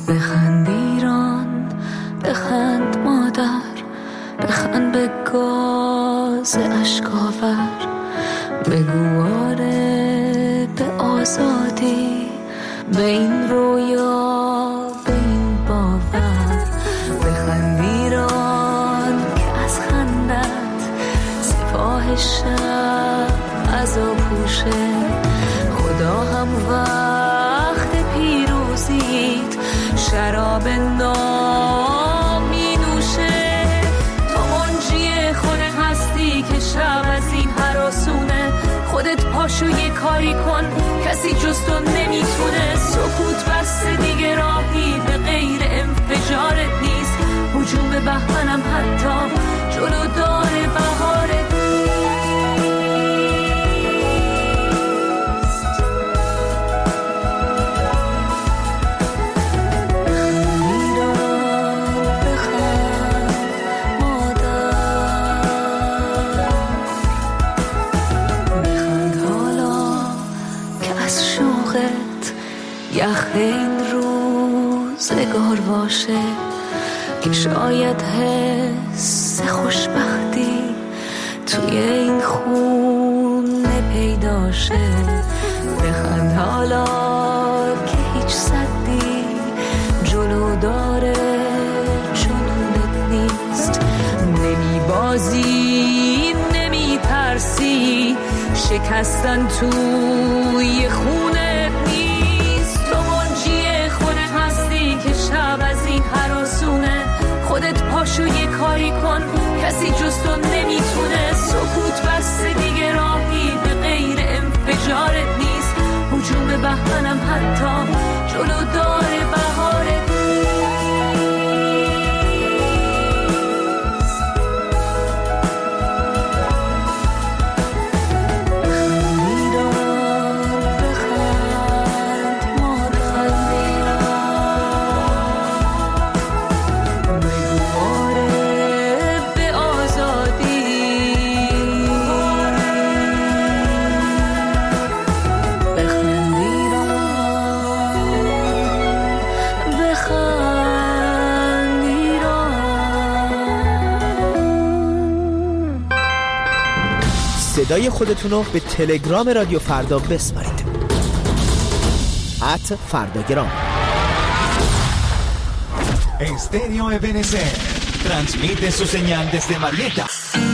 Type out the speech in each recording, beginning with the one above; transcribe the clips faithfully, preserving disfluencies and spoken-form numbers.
بخند ایران، بخند مادر، بخند به گاز اشکاور، بگو آره به آزادی، به این رویا، به این باور. بخند ایران که از خندت سپاه شب عزا پوشه، خدا هم وقت پیروزیت شراب نام می نوشه. تو منجی خود هستی که شب از این هراسونه، خودت پاشو یه کاری کن کسی جز تو نمیتونه. سکوت بسته دیگه راهی به غیر انفجارت نیست، هجوم بهمنم حتی جلو داره بهارت. یخ این روزگار باشه که شاید حس خوشبختی توی این خونه پیدا شه. بخند حالا که هیچ صدی جلو داره جنونت نیست. نمی بازی نمی ترسی، شکستن توی خونه که شب از این هراسونه. خودت پاشو یه کاری کن کسی جز تو نمیتونه. سکوت بسته دیگه راهی به غیر انفجارت نیست، هجوم بهمنم حتی جلو داره بهارت. صدای خودتونو به تلگرام رادیو فردا بسپارید. ات فرداگرام. Estéreo Ebenezer transmite su señal desde Marietta.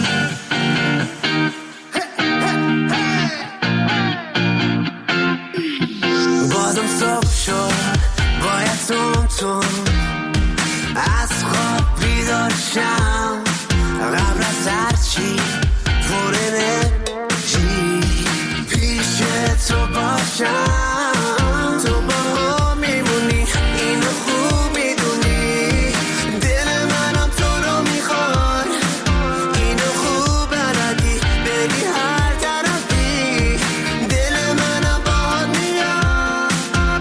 بازم صبح شد، باید تون تون از خواب بیدار شم، قبل از هرچی پر انرژی پیش تو باشم. تو با هم میمونی اینو خوب میدونی، دل منم تو رو میخواد، اینو خوب بلدی بری هر طرفی، دل منم باهات میاد.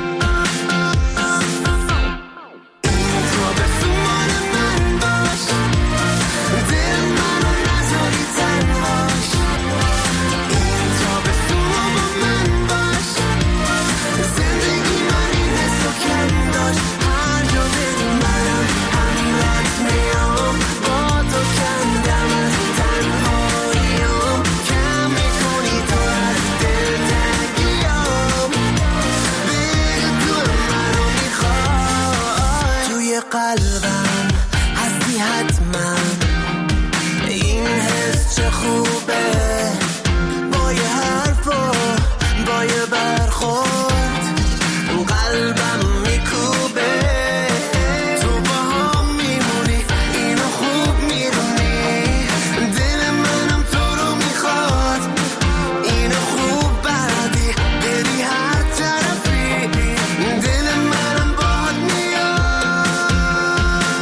تو بسو مال من باش، دل منو نذاری تنهاش. تو بسو با من باش، زندگی من این حسو کم داشت. هر جا بری منم همراهت میام، با تو کندم از تنهاییام، کم میکنی تو از دلتنگیام. بگو تو منو میخوای، توی قلبم هستی حتما، این حس چه خوبه، با یه حرف و با یه برخورد قلبم میکوبه. تو با هم میمونی اینو خوب میدونی، دل منم تو رو میخواد، اینو خوب بلدی بری هر طرفی، دل منم باهات میاد.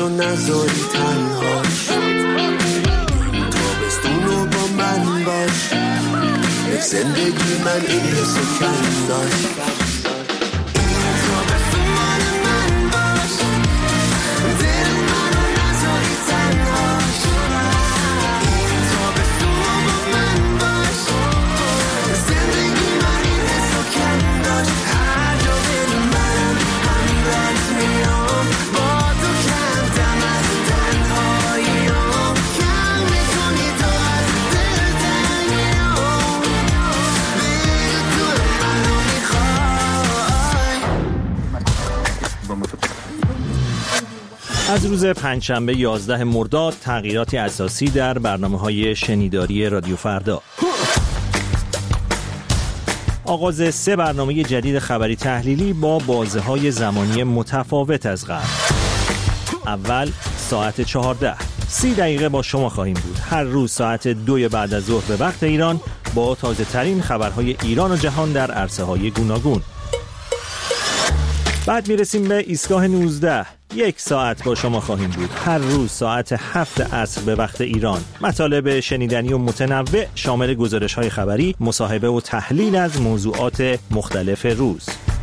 منو نذاری تنهاش، تابستونو با من باش، یک زندگی من این حسو کم داشت. از روز پنجشنبه یازده مرداد تغییراتی اساسی در برنامه‌های شنیداری رادیو فردا. آغاز سه برنامه جدید خبری تحلیلی با بازه‌های زمانی متفاوت از قبل. اول ساعت چهارده، سی دقیقه با شما خواهیم بود. هر روز ساعت دو بعد از ظهر به وقت ایران با تازه ترین خبرهای ایران و جهان در عرصه‌های گوناگون. بعد میرسیم به ایستگاه نوزده. یک ساعت با شما خواهیم بود. هر روز ساعت هفت عصر به وقت ایران. مطالب شنیدنی و متنوع شامل گزارش‌های خبری، مصاحبه و تحلیل از موضوعات مختلف روز.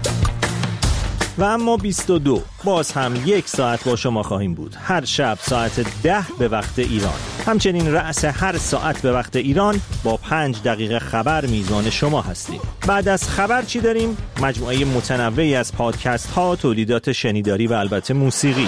و اما بیست و دو باز هم یک ساعت با شما خواهیم بود. هر شب ساعت ده به وقت ایران. همچنین رأس هر ساعت به وقت ایران با پنج دقیقه خبر میزان شما هستیم. بعد از خبر چی داریم؟ مجموعه متنوعی از پادکست ها، تولیدات شنیداری و البته موسیقی.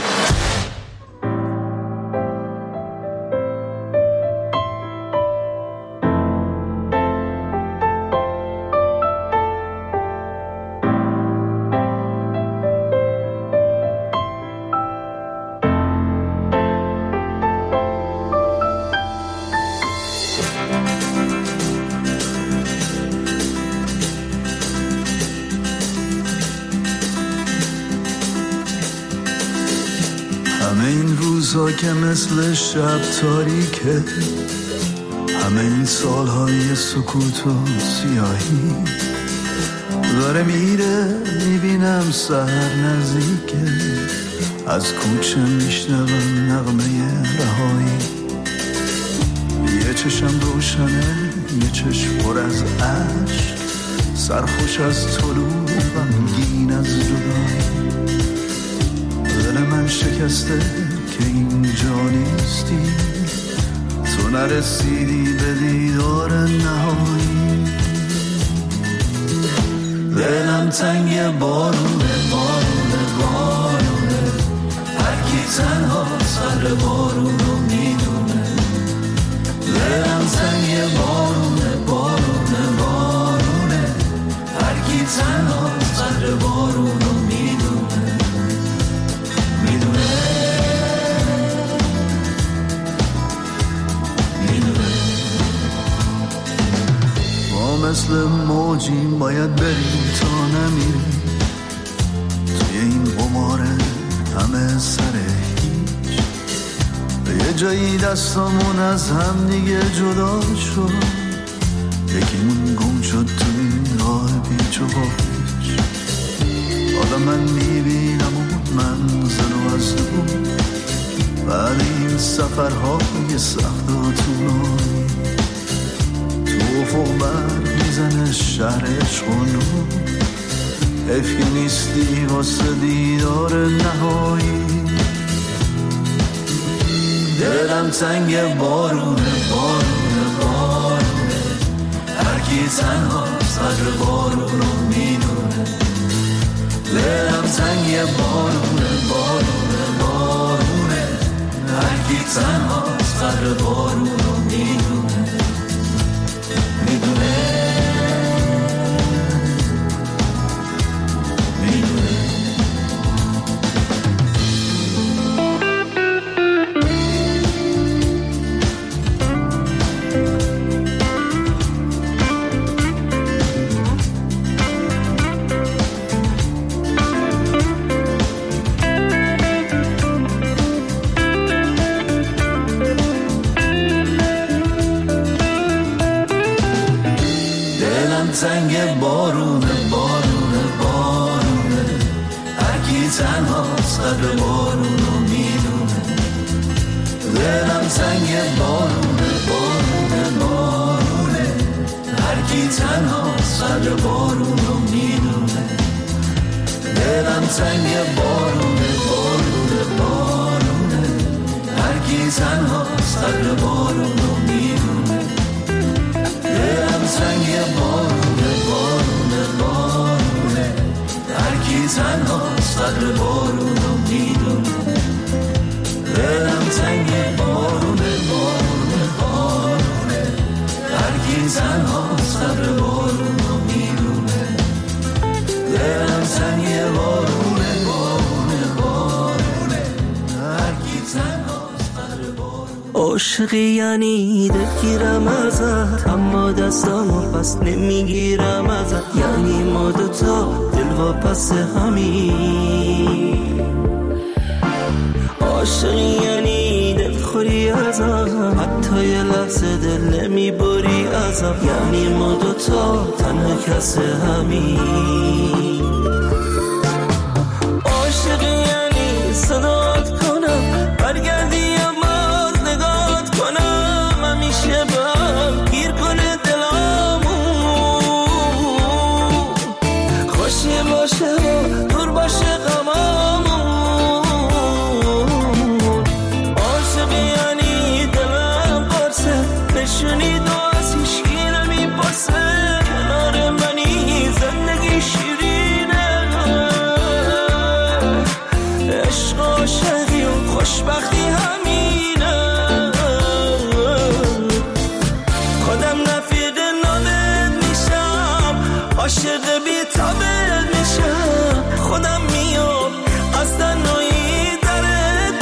همه این روزها که مثل شب تاریکه، همه این سالهای سکوت و سیاهی داره میره، میبینم سحر نزدیکه، از کوچه میشنوم نغمه رهایی. یه چشم روشنه، یه چشم پر از عشق، سرخوش از طلوع غمگین از جدایی. دل من شکسته که اینجا نیستی، تو نرسیدی به دیدار نهایی. دلم تنگ بارونه بارونه بارونه، هر کی تنها سر بارونو میدونه. دلم تنگ بارونه بارونه بارونه، هر کی تنها سر بارونو میدونه. میدونه میدونه ما مثل موجیم باید بریم تا نمیریم توی این قماره همه سر هیچ. به یه جایی دستامون از هم دیگه جدا شد، یکیمون گم شد تو این راه پیچ و پاپیچ. حالا من میبینم اون منزل و از دور، بعد این سفرهای سخت و طولانی. تو افق برق میزنه شهر عشق و نور، حیف که نیستی واسه دیدار نهایی. دلم تنگ بارونه بارونه بارونه، هر کی تنها سر بارونو میدونه. دلم تنگ بارونه بارونه بارونه، هر کی تنها سر بارونو میدونه. میدونه میدونه تنگ بارونه بارونه بارونه، هر کی تنها سر بارونو میدونه. دلم زنگ بارونه بارونه بارونه، هر کی تنها قدر بارون رو میدونه. دلم زنگ بارونه بارونه بارونه، هر کی تنها قدر بارون رو میدونه. دلم زنگ بارونه بارونه بارونه، هر کی تنها قدر بارون رو میدونه. دلم زنگ بارونه بارونه بارونه، هر کی تنها قدر بارون رو میدونه. دلم زنگ بارونه بارونه بارونه، هر کی تنها قدر بارون. عاشقی یعنی دلگیرم ازت، اما دستامو پس نمیگیرم ازت. یعنی ما دوتا دل و پس همین. عاشقی یعنی دل خوری ازم، حتی یه لحظه دل نمیبری ازم. یعنی ما دوتا تنها کس همین. عاشقی یعنی صدات کنم برگردی یا باز نگات کنم، همیشه با هم گیر کنه دلامون. خوشی باشه و دور باشه غمامون. عاشقی یعنی دلم قرصه، نشونی دو از هیچکی نمیپرسه. کنار منی زندگی شیرینه، عشق عاشقی و خوشبختی همینه. خودم رفیق نامت میشم، عاشق بی تابت میشم. خودم میام از تنهایی درت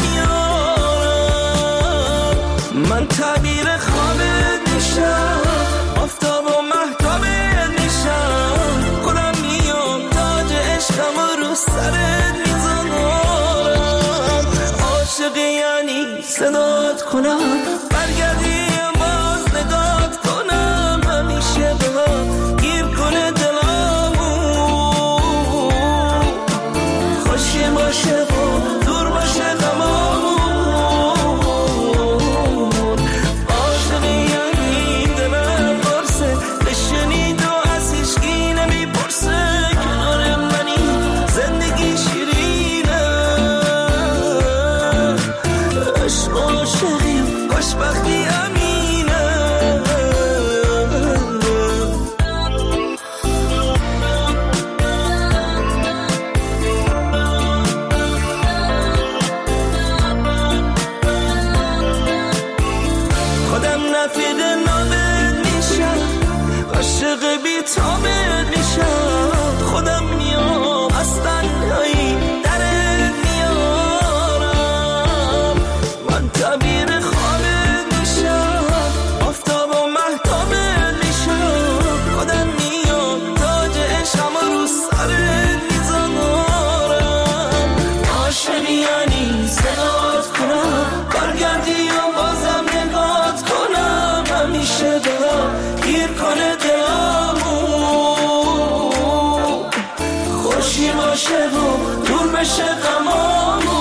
میام. من تعبیر خوابت میشم، آفتاب و مهتابت میشم. خودم میام تاج عشقم رو سرت میزنم. عاشقی یعنی صدات کنم برگردی باز نگات کنم، همیشه به هم گیر کنه دلامون. خوشی باشه و دور باشه غمامون. عاشقی یعنی دلم قرصه، بشنید و از هیچکی نمیپرسه. کنار منی زندگی شیرینه، عشق عاشقی و خوشبختی همینه. خودم رفیق نامت میشم، عاشق بی تابت میشم. خودم میام از تنهایی درت میارم. من تعبیر خوابت میشم، آفتاب و مهتابت میشم. خودم میام تاج عشقم رو سرت میزنم. عاشقی یعنی صدات کنم برگردی و بازم نگات کنم، همیشه دلم گیر کنه دلامون. خوشی باشه و دور بشه غمامون.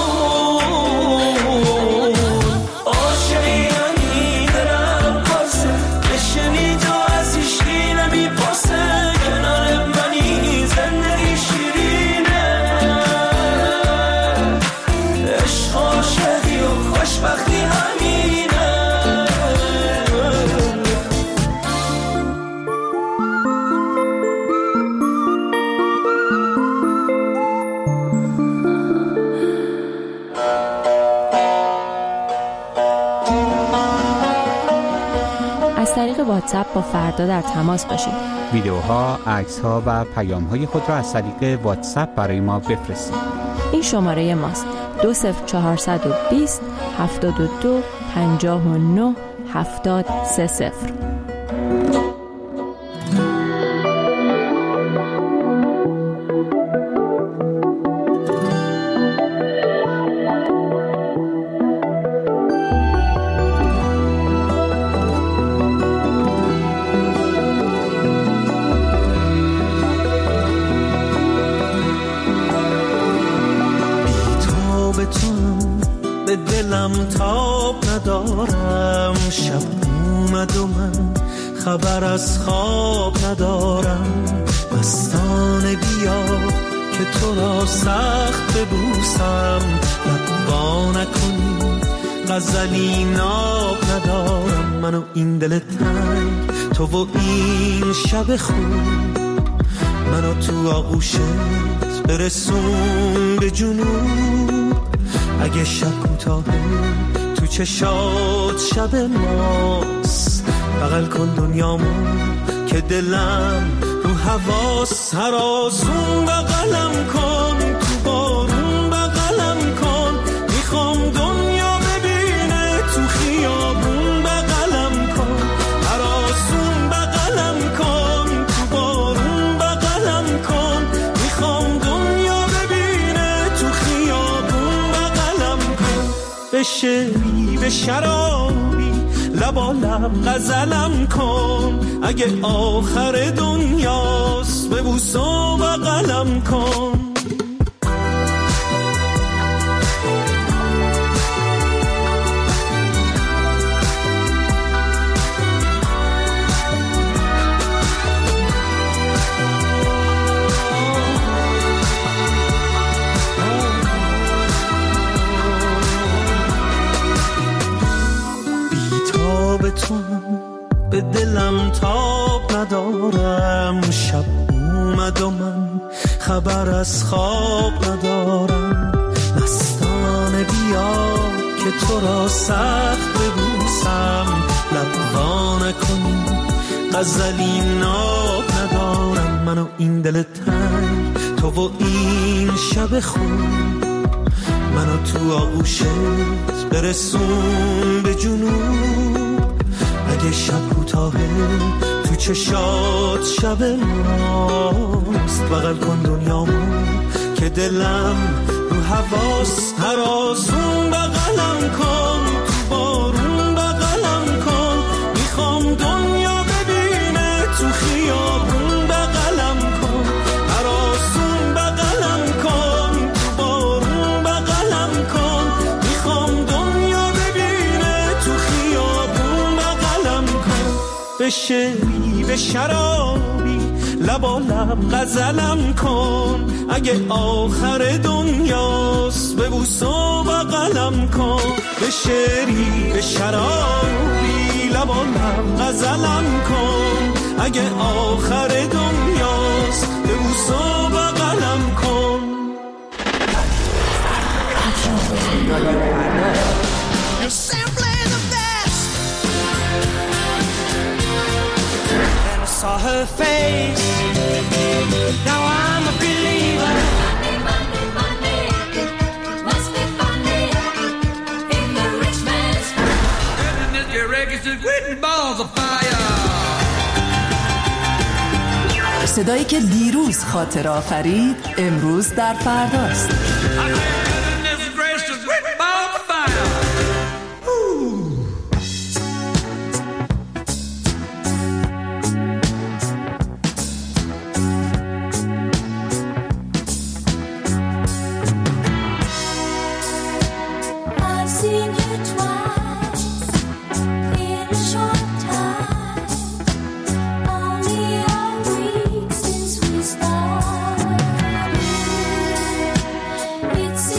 عاشقی یعنی دلم قرصه، بشنید و از هیچکی نمیپرسه. کنار منی زندگی شیرینه، عشق عاشقی و خوشبختی همینه. از طریق واتساپ با فردا در تماس باشید. ویدیوها، عکس‌ها و پیام‌های خود را از طریق واتساپ برای ما بفرستید. این شماره ماست: دو صفر چهارصد و بیست هفتاد و دو پنجاه و نه هفتاد سه صفر. به دلم تاب نداد، اومد و من خبر از خواب ندارم. مستانه بیا که تو را سخت ببوسم، لبا نکنی غزلی ناب ندارم. من و این دل تنگ، تو و این شب خوب، منو تو آغوشت برسون به جنوب. اگه شب کوتاهه تو چشات شب ماست، بغل کن دنیامو که دلم رو حواس. هر آسون بغلم کن، تو بارون بغلم کن، میخوام دنیا ببینه تو خیابون بغلم کن. هر آسون بغلم کن، تو بارون بغلم کن، میخوام دنیا ببینه تو خیابون بغلم کن. به شعری به شرابی لبا لب غزلم کن، اگه آخر دنیاست ببوس و بغلم کن. به دلم تاب ندارم، شب اومد و من خبر از خواب ندارم. مستانه بیا که تو را سخت ببوسم، لبا نکنی غزلی ناب ندارم. من و این دل تنگ، تو و این شب خوب، منو تو آغوشت برسون به جنوب. اگه شب کوتاهه تو چشات شب ماست، بغل کن دنیامو که دلم رو حواس. هر آسون بغلم کن، تو بارون بغلم کن، میخوام دنیا ببینه تو خیابون بغلم کن. هر آسون بغلم کن، تو بارون بغلم کن، میخوام دنیا ببینه تو خیابون بغلم کن. به شعری به شرابی لبا لب غزلم کن، اگه آخر دنیاست ببوس و بغلم کن. به شعری به شرابی لبا لب غزلم کن، اگه آخر دنیاست ببوس و بغلم کن. Saw her face, now I'm a believer. Money, money, money, must be funny in the rich man's world. Goodness, your records is written balls of fire. صدایی که دیروز خاطر آفرید امروز در فرداست. It's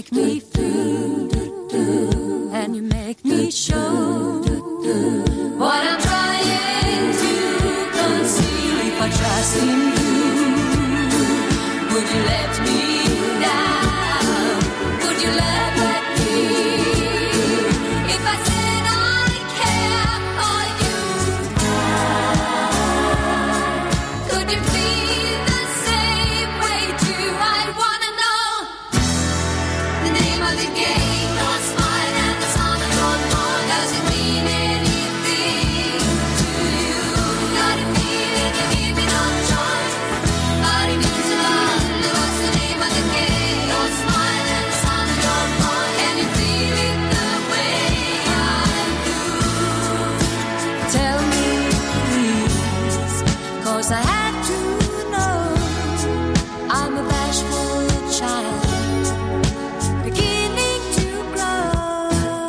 make me feel, and you make me show what I'm trying to conceal. If I trust in you, would you let me down? Would you let let me? If I said I care for you, could you feel the same way too? I wanna know the name of the game. Don't smile and the sound of your phone. Does it mean anything to you? Got a feeling you're giving up choice, but it means a lot. What's the name of the game? Don't smile and the sound of your phone. Can you feel it the way I do? Tell me please, 'cause I have to know. I'm a bashful child, beginning to grow,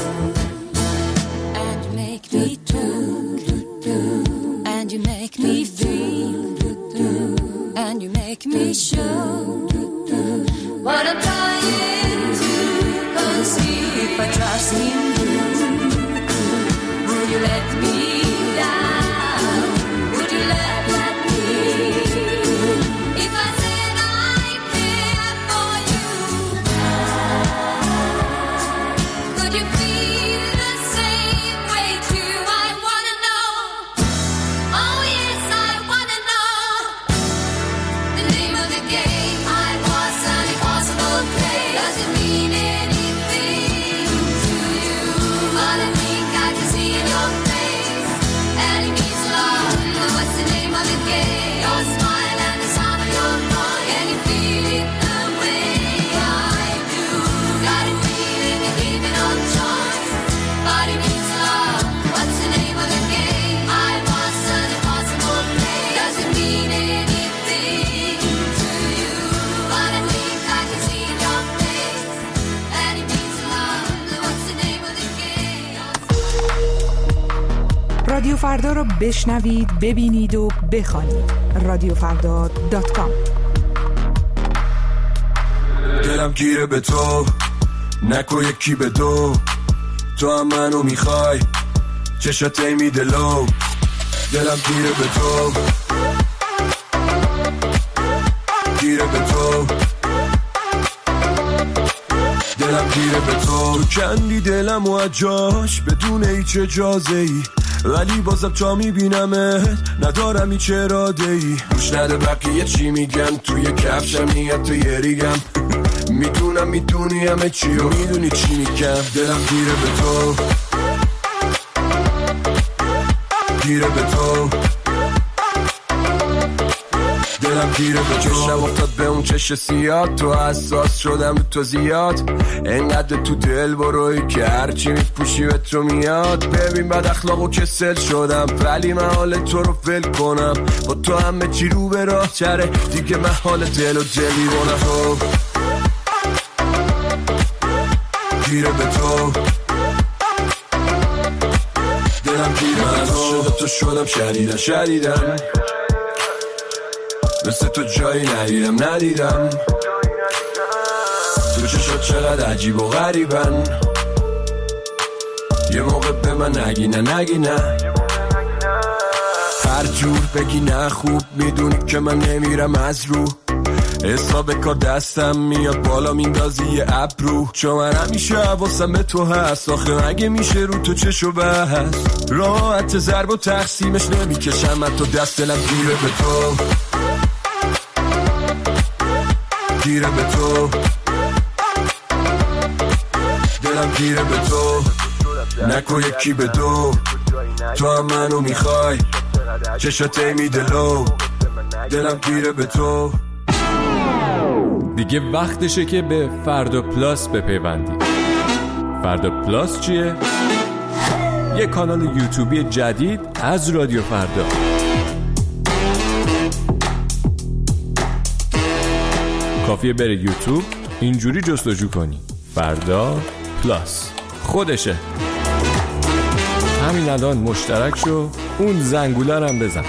and you make me do, and you make me feel, and you make me show what I'm trying to conceal. If I trust in you, will you let me down? Would you let let me? If I said I care for you, could you feel the same way too? I wanna know. Oh yes, I wanna know the name of the game. I was an impossible play. Does it mean anything to you? But I think I can see in your face, and it means a lot. What's the name of the game? Your smile and the sound of your voice. Can you feel it the way I do? Got a feeling you're giving up choice, but it means a lot. What's the name of the game? I was an impossible play. Does it mean anything to you? But I think I can see in your face, and it means a lot. What's the name of the game? رادیو فردا را بشنوید، ببینید و بخوانید. رادیو فردا دات کام. دلم گیره به تو، نکو یکی به دو، تو هم منو میخوای، چشات میده لو. دلم گیره به تو، گیره به تو، دلم گیره به تو. تو کندی دلم و اجاش بدون هیچ اجازه ای، ولی بازم تا میبینمت ندارم هیچ اراده ای. گوش نده بقیه چی میگن، توی کفشم نیت تو یه ریگم. میدونم میدونی همه چی و میدونی چی میگم. دلم گیره به تو، گیره به تو، دلم گیره به تو. چشم افتاد به اون چش سیاد، تو حساس شدم رو تو زیاد. انقدر تو دل بروی که هرچی میپوشی به تو میاد. ببین بد اخلاق و کسل شدم، ولی من حال تو رو ول کنم. با تو همه چی رو به راه چره، دیگه من حال دل و دلی بونم. تو گیره به تو، دلم گیره به تو. شده تو شدم شدیدن شدیدن، مثل تو جایی ندیدم ندیدم. تو چشات چقدر عجیب و غریبن، یه موقع به من نگی نه نگی نه. هر جور بگی نه خوب میدونی که من نمیرم از رو. حساب کار دستم میاد بالا میندازی یه ابرو. چون من همیشه حواسم به تو هست، آخه مگه میشه رو تو چشو بست. راحت ضرب و تقسیمش نمیکشم من تو دست. دلم گیره به تو، گیره به تو، دلم گیره به تو. نکو یکی به دو، تو هم منو میخوای، چشات میده لو. دلم گیره به تو. دیگه وقتشه که به فردا پلاس بپیوندی. فردا پلاس چیه؟ یه کانال یوتیوبی جدید از رادیو فردا. کافیه بره یوتیوب، اینجوری جستجو کنی فردا پلاس، خودشه. همین الان مشترک شو، اون زنگوله هم بزن.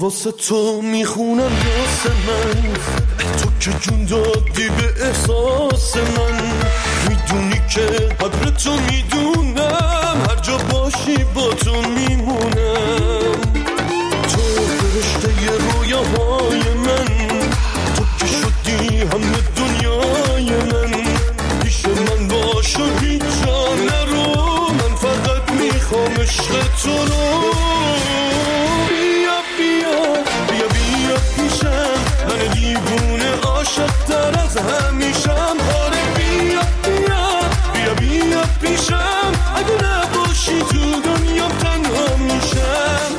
واسه تو میخونم یاس من، تو که جون دادی به احساس من. میدونی که قدر تو میدونم، هر جا باشی با تو میمونم. تو فرشته رویاهای من، تو که شدی همه دنیای من. پیش من باش و هیچ جا نرو، من فقط میخوام عشق تو رو. بیا بیا بیا بیا پیشم، من دیوونه عاشق تر از همیشم. آره بیا بیا بیا بیا پیشم، اگه نباشی تو دنیا تنها میشم.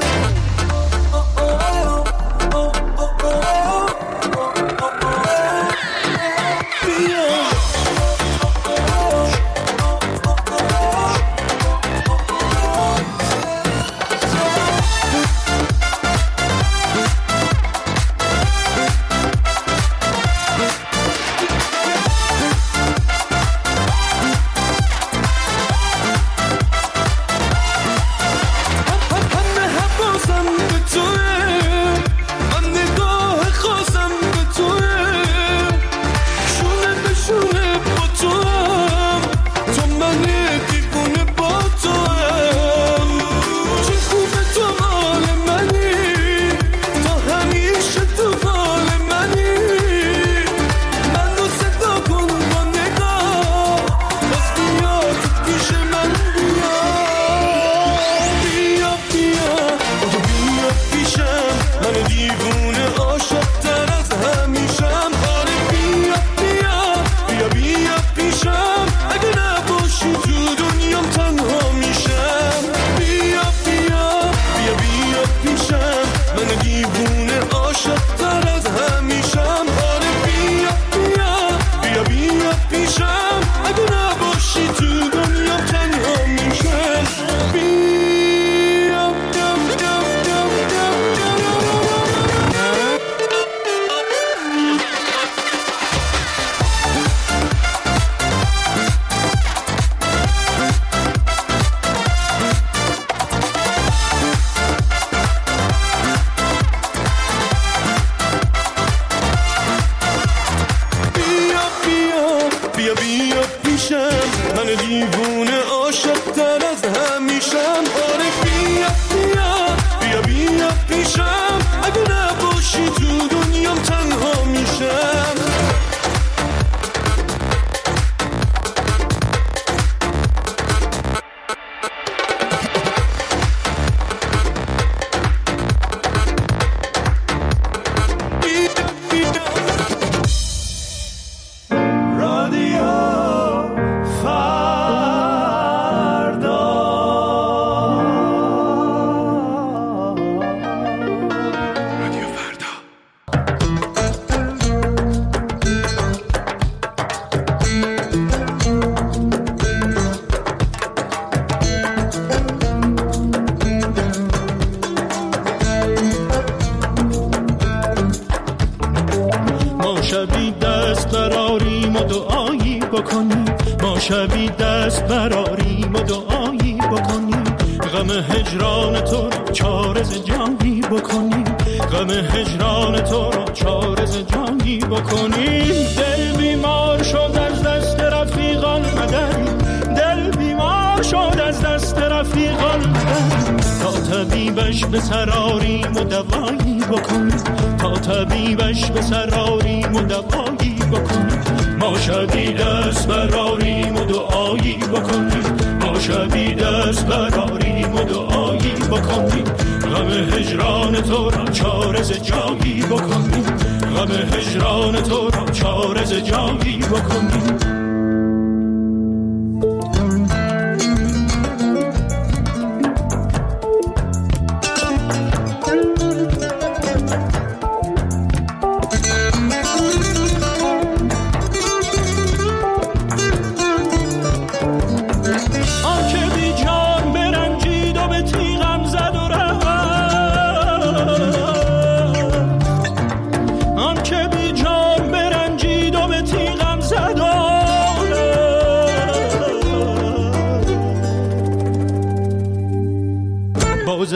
آن که بی جان برنجید و به تیغم زد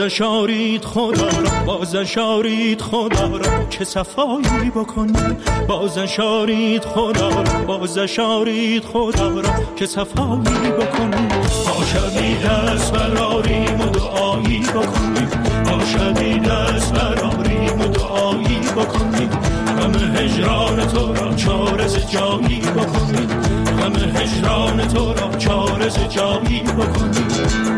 بازش آرید خدا را، بازش آرید خدا را که صفایی بکنی. بازش آرید خدا را، بازش آرید خدا را که صفایی بکنی. ما شبی دست براریم و دعایی بکنیم، ما شبی دست براریم و دعایی بکنیم. غم هجران تو را چاره ز جایی بکنیم، غم هجران تو را چاره ز جایی بکنیم.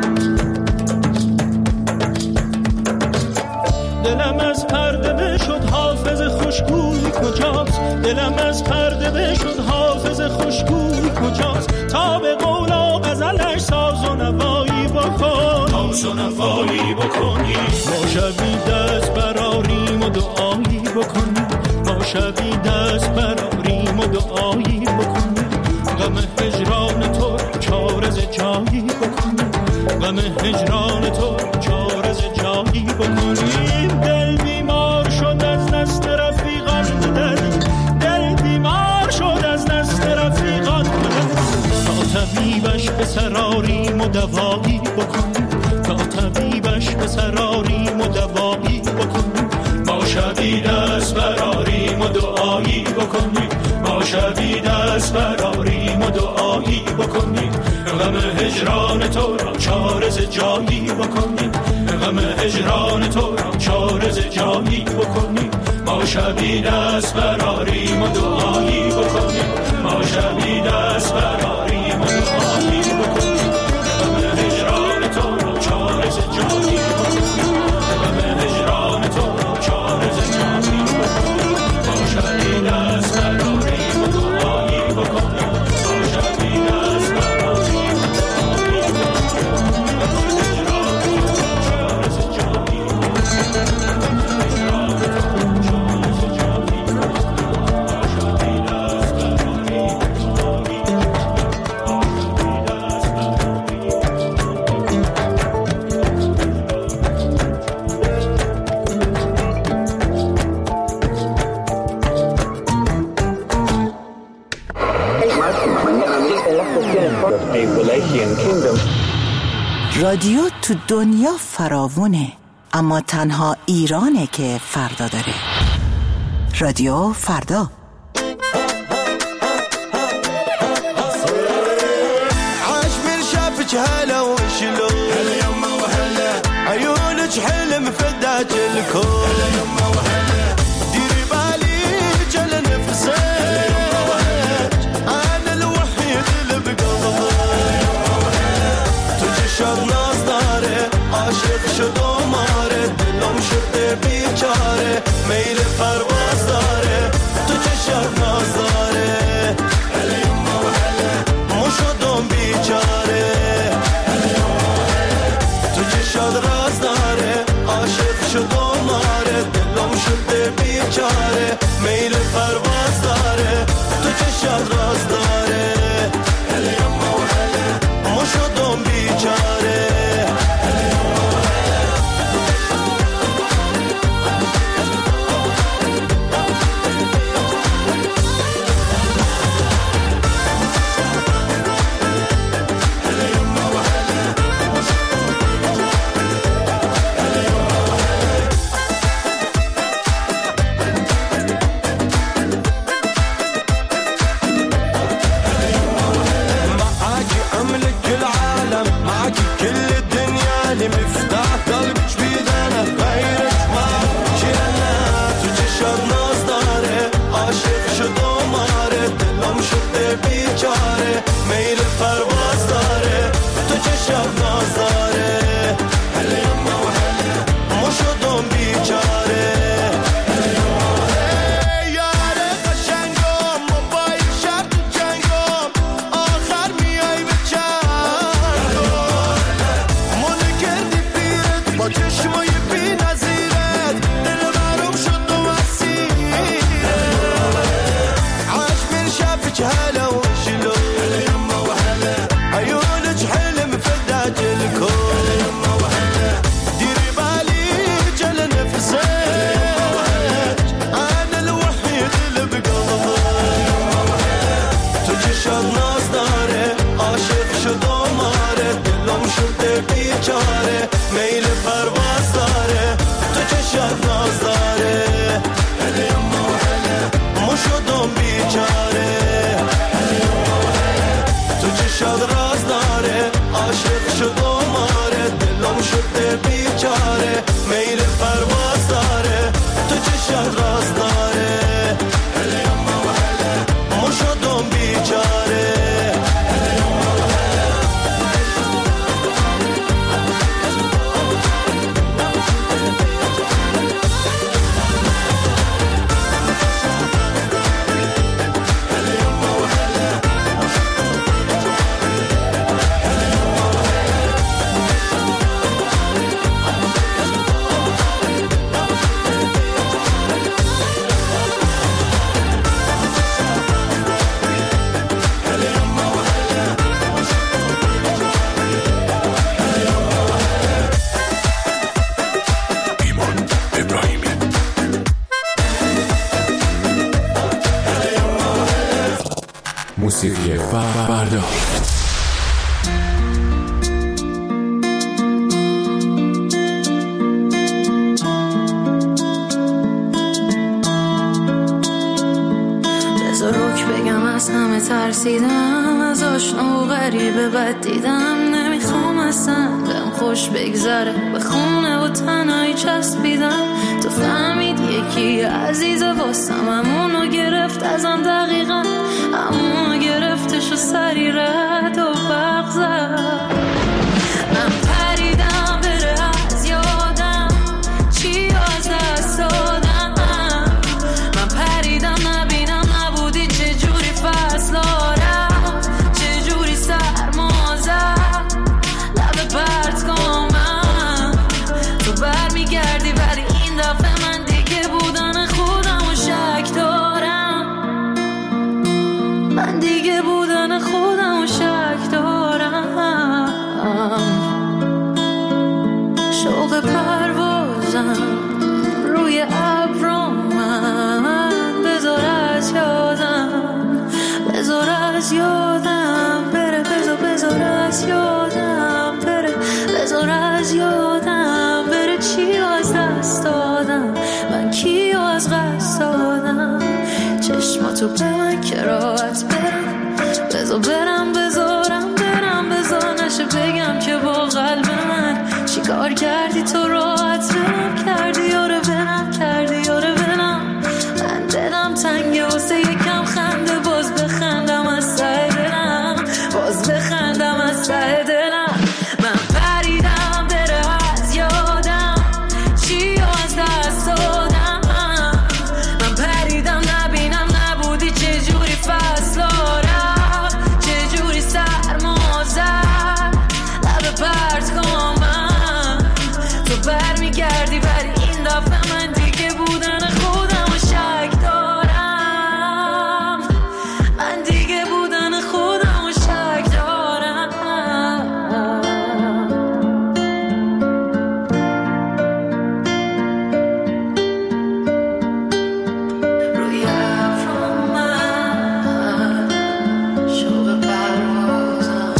دلم از پرده بشد حافظ خوشگوی کجاست، دلم از پرده بشد حافظ خوشگوی کجاست. تا به قول و غزلش ساز و نوایی بکن، ساز و نوایی بکنی. ما شبی دست براریم و دعایی بکنیم، ما شبی دست براریم و دعایی بکنیم. غم هجران تو چاره ز جایی بکنیم، غم هجران تو چاره ز جایی بکنیم. دل بیمار شد از دست رفیقان بدهی، دل بیمار شد از دست رفیقان بدهی. تا طبیبش به سراریم و دوایی بکنیم، تا طبیبش به سراریم و دوایی بکنیم. ما شبی دست براریم و دعایی بکنیم، ما شبی دست براریم و دعایی بکنیم. غم هجران تو را چاره ز جایی بکنیم، غم هجران تو را چاره ز جایی بکنیم. ما شبی دست براریم و دعایی بکنیم، ما شبی دست براریم و دعایی بکنیم. غم هجران تو را چاره ز جایی بکنیم، غم هجران تو را چاره ز جایی بکنیم. ما شبی دست براریم و دعایی بکنیم، ما شبی دست براریم و دعایی رادیو تو دنیا فراوونه، اما تنها ایرانه که فردا داره. رادیو فردا. عاش من شافك هلا وشلون، هلا يما وهلا عيونك حلم فداك الكون. هلا يما وهلا ديري بالي جل نفسك، هلا يما وهلا انا الوحيد اللي بقلبك. هلا يما وهلا تجشر ناس داره عاشق شد و ماره، دلم شده بیچاره میل پرواز داره. تو چشم ناز داره هلا یما و هلا، مو شدم بیچاره هلا یما و هلا. تو چشم راز داره عاشق شد و ماره، دلم شده بیچاره میل پرواز داره. تو چشم راز داره هلا یما و هلا، مو شدم بیچاره. میل پرواز موسیقی فردا. بذار روک بگم از همه ترسیدم، از آشنا و غریبه بد دیدم، نمیخوام اصلا بهم خوش بگذره، به خونه و تنهایی چسبیدم. تو فهمید یکی عزیز واسم، همونو گرفت ازم دقیقا، همونو گرفتش و سری رد و برق زد. من پریدم بره از یادم، چی از دست دادم، من پریدم نبینم نبودی چجوری فصلا رفت، چجوری سرما زد لب پرت کنم. تو برمیگردی ولی این دفعه من دیگه بودن خودم و شک دارم، من دیگه بودن خودم و شک دارم. شوق پروازم روی ابرام، من بذار از یادم، بذار از یادم بره، بذار بذار از یادم بره، بذار از یادم بره. چی از دست دادم من، کی از قصد دادم، چشماتو به من که راحت برم، بذار برم بذارم برم، بذار نشه بگم که با قلب من چی کار کردی تو راحت برم کردی، یاره برم کردی، یاره برم. من دلم تنگه واسه یکم خنده، باز بخندم از ته دلم، باز بخندم از ته دلم. من پریدم بره از یادم، چی از دست دادم، من پریدم نبینم نبودی چجوری فصلا رفت، چجوری سرما زد لب پرت کنم. تو برمیگردی ولی این دفعه من دیگه بودن خودم و شک دارم، من دیگه بودن خودم و شک دارم. روی ابرام من شوق پروازم،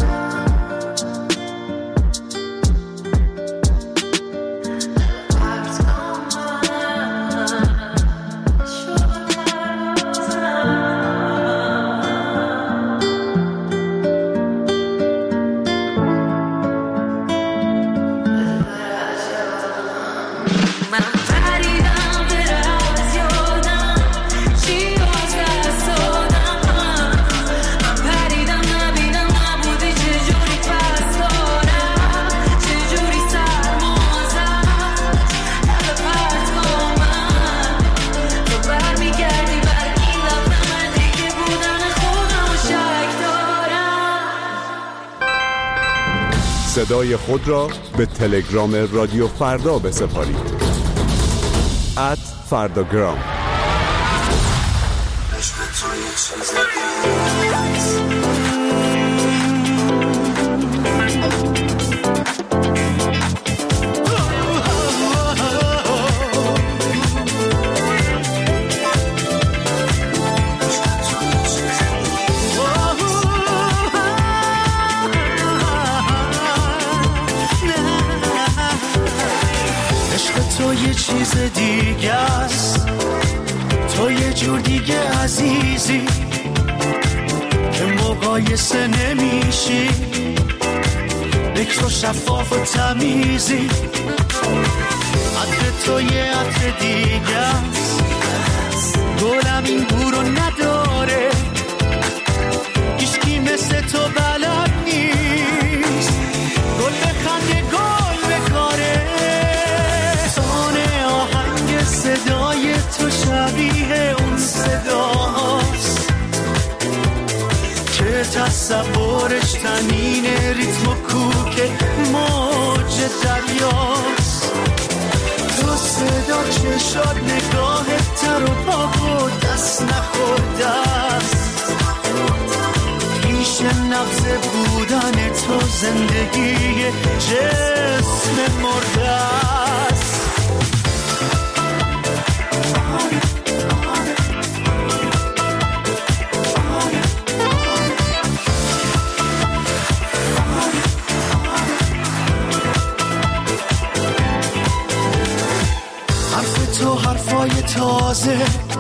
صدای خود را به تلگرام رادیو فردا بسپارید. ات فرداگرام. تو یه چیز دیگه است، تو یه جور دیگه عزیزی که مقایسه نمیشی، بکر و شفاف و تمیزی. عطر تو یه عطر دیگه است، گلم این بو رو نداره، هیچکی مثل تو بلد نیست، گل بخنده گل بکاره. صدای تو شبیه اون صداست که تصورش تنین ریتم و کوک موج دریاست. تو صدا چشات نگاهت تر و پاک و دست نخورده است، پیش نبض بودن تو زندگی جسم مرده است. تازه،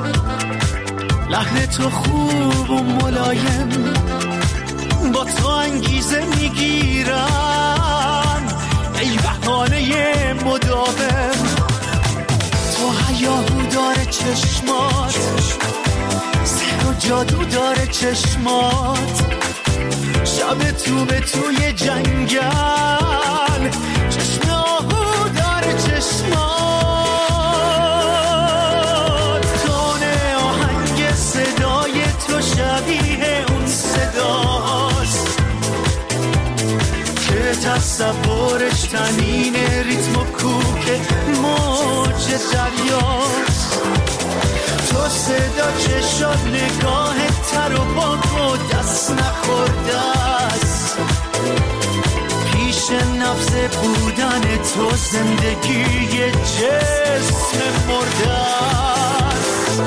لحن تو خوب و ملایم، با تو انگیزه میگیرن ای بهانه مداوم. تو هیاهو داره چشمات، سحر و جادو داره چشمات، شب تو به توی جنگل، چشم آهو داره چشمات. تون آهنگ صدای تو شبیه اون صداست که تصورش تنین ریتم و کوک موج دریاست. تو صدا چشات نگاه تر و باک و دست نخورده است، پیش نفس بودن تو زندگی جسم مرده است.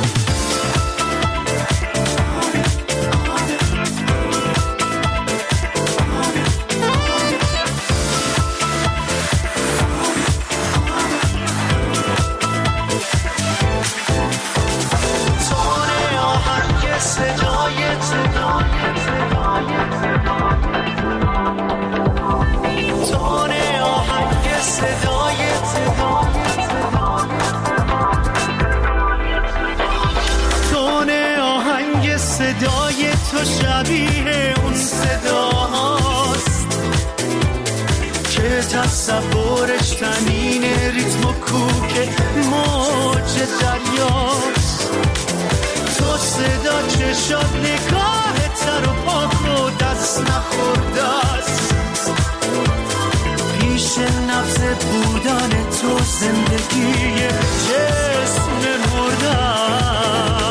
صدای تو شبیه اون صداست که تصورش تنین ریتم و کوک موج دریاست. تو صدا چشات نگاه تر و پاک و دست نخورده است، پیش نفس بودن تو زندگی جسم مرده است.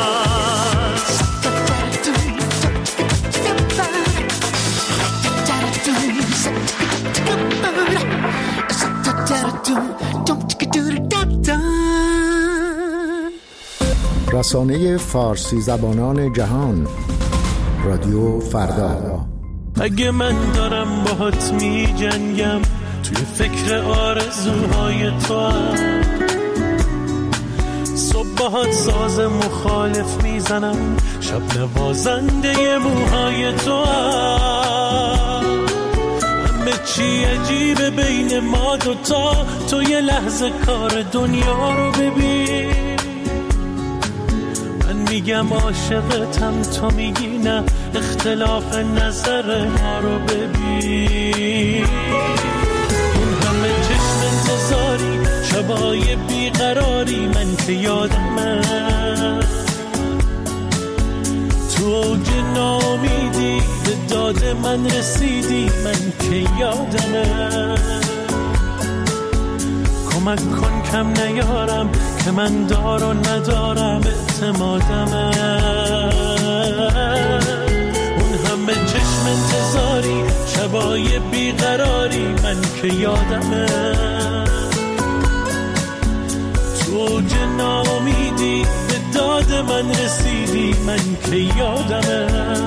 رسانه فارسی زبانان جهان، رادیو فردا. اگه من دارم باهات می جنگم، توی فکر آرزوهای تو هم، صبح باهات ساز مخالف میزنم، شب نوازنده موهای تو هم. همه چی عجیبه بین ما دوتا، تو یه لحظه کار دنیا رو ببین. میگم عاشقتم، تو میگی نه، اختلاف نظر ما رو ببین. اون همه چشم انتظاری، شبای بیقراری، من که یادمه تو اوج ناامیدی به داد من رسیدی، من که یادمه. کمک کن کم نیارم که من دار و ندارم اعتمادمه. اون همه چشم انتظاری، شبای بیقراری، من که یادمه تو اوج ناامیدی به داد من رسیدی، من که یادمه.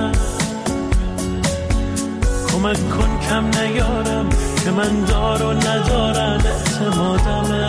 کمک کن کم نیارم که من دار و ندارم اعتمادمه.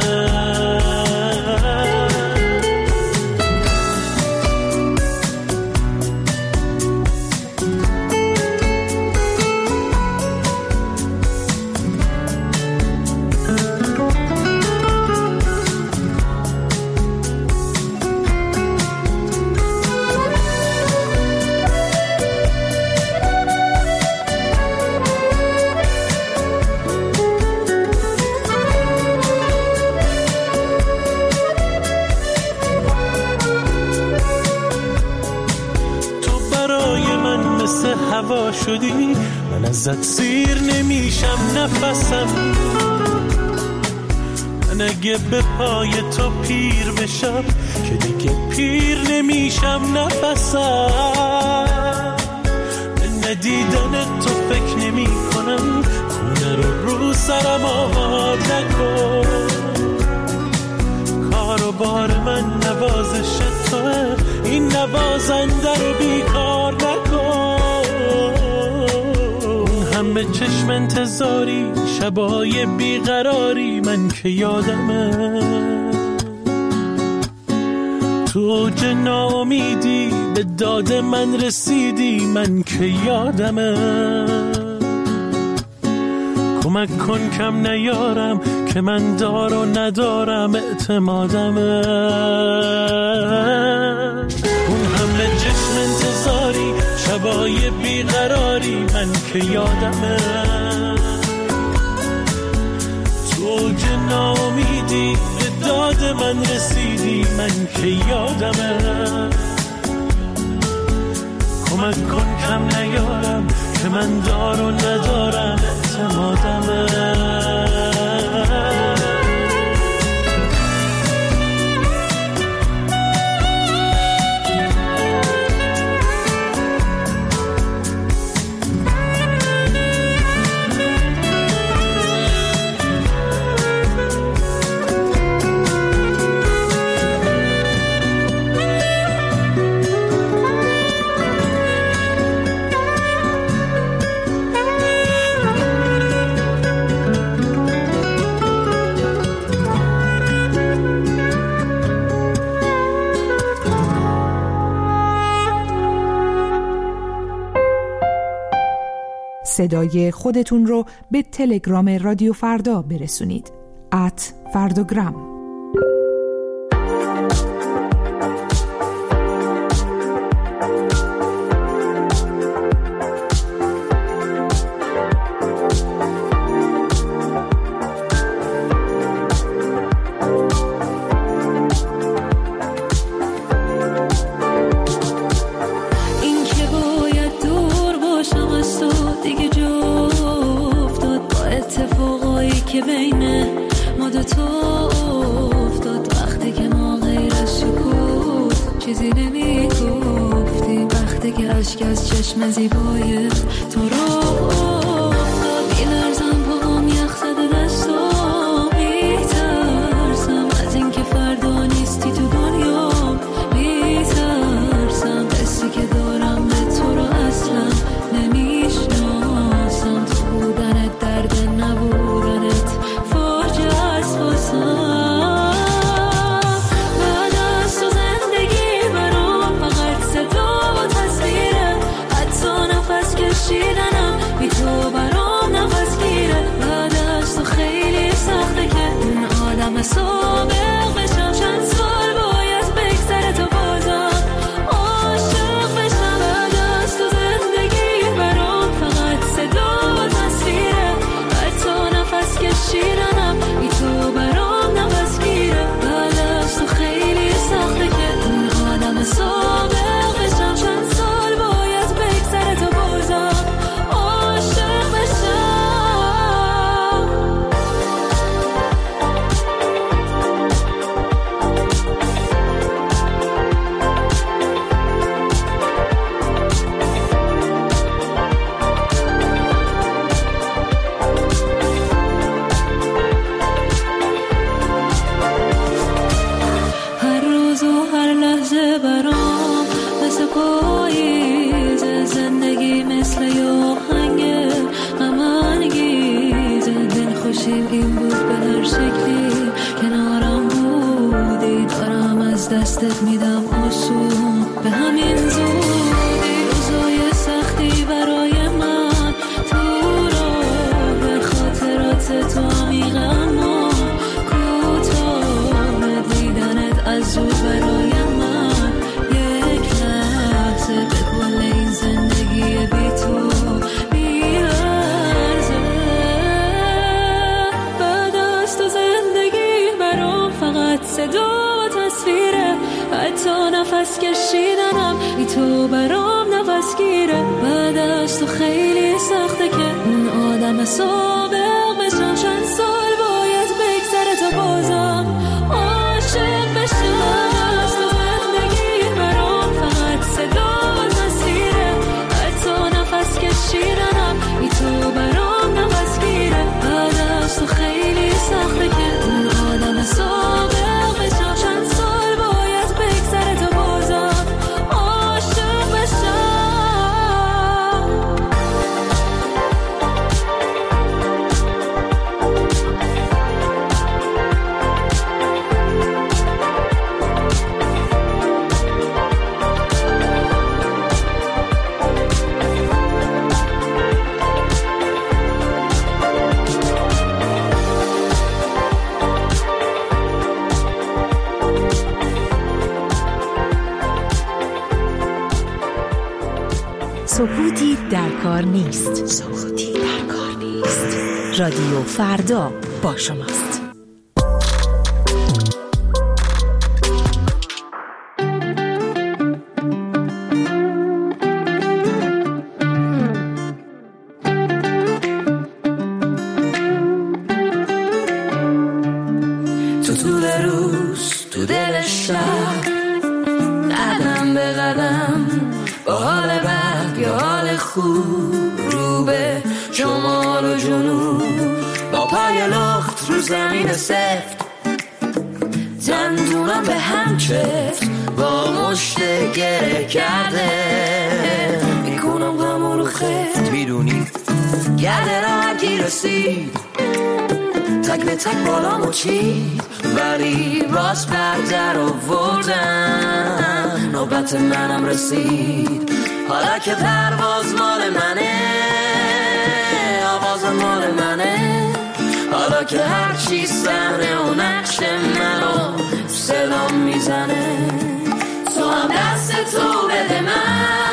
هوا شدی، من ازت سیر نمیشم نفسم. من اگه به پای تو پیر بشم که دیگه پیر نمیشم نفسم. به ندیدن تو فکر نمی کنم، خونه رو رو سرم آباد نکن. کار و بار من نوازش توه، این نوازنده رو بیکار نکن. همه چشم انتظاری، شبای بیقراری، من که یادمه تو اوج ناامیدی به داد من رسیدی، من که یادمه. کمک کن کم نیارم که من دار و ندارم اعتمادمه. اون همه چشم انتظاری، شبای بیقراری، من که یادمه. تو اوج ناامیدی به داد من رسیدی، من که یادمه. کمک کن کم نیارم که من دار و ندارم اعتمادمه. صدای خودتون رو به تلگرام رادیو فردا برسونید. ات فرداگرام. از چشم زیبای تو رو افتاد، میلرزم پاهم یخ زده دستم، میترسم از این که فردا نیستی تو دنیا، میترسم حسی که دارم به تو رو اصلا نمیشناسم. تو بودنت درد نبودنت فاجعه است واسم. شیدنم بی تو برام نفس گیره، بعد از تو خیلی سخته که اون آدم سابق بشم. چند سال باید بگذره تا بازم عاشق بشم. بعد از تو زندگی برام فقط صدا و تصویره، حتی نفس کشیدنم بی تو برام نفس گیره، بعد از تو خیلی سخته که اون آدم سابق بشم. چند سال باید بگذره تا بازم این بود به هر شکلی کنارم بودی، دارم از دستت میدم آسون به همین زودی. روزای سختی برای من تو رو به خاطرات تو عمیقه، اما کوتاه دیدنت از زود برای من یک لحظه به کل این زندگی بی تو صدا و تصویره، حتی نفس کشیدنم بی تو برام نفس گیره، بعد از تو خیلی سخته که اون آدم سابق بشم. چند سال باید بگذره تا بازم عاشق بشم. از تو زندگی برام فقط صدا و تصویره، حتی نفس کشیدنم بی تو برام نفس گیره، بعد از تو خیلی سخته که اون آدم سابق در کار نیست. سکوتی در کار نیست. رادیو فردا با شماست. تو طول روز تو دل شب، قدم به قدم با حال بد یا حال خوب، رو به شمال و جنوب، با پای لخت رو زمین سفت، دندونم به هم چفت، با مشت گره کرده میکنم غم رو خفت. میدونی گرده را گی رسید، تک به تک بالامو چید، ولی باز بردر آوردم، نوبت منم رسید. حالا که پرواز مال منه، آواز مال منه، حالا که هر چی صحنه و نقش منو صدام میزنه، تو هم دست تو بده من،